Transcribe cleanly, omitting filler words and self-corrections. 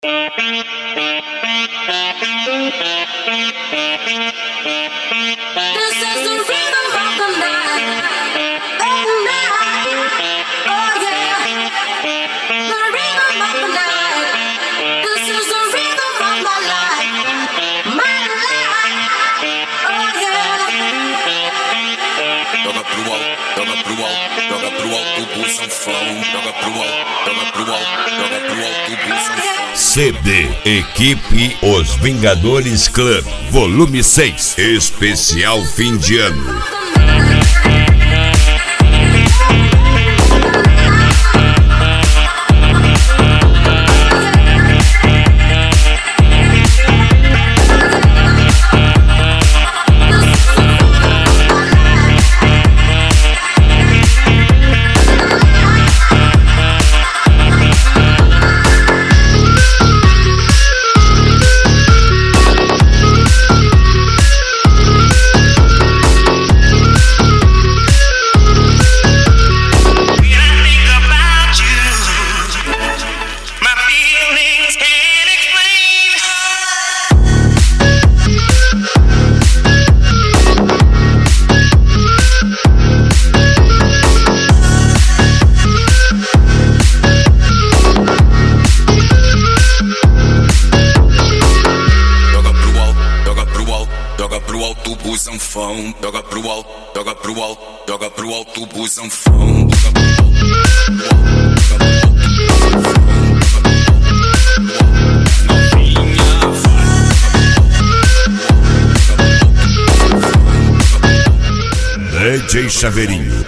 CD Equipe Os Vingadores Club, volume 6, especial fim de ano. Joga pro alto, joga pro alto, joga pro alto, busanfão. DJ Chaveirinho.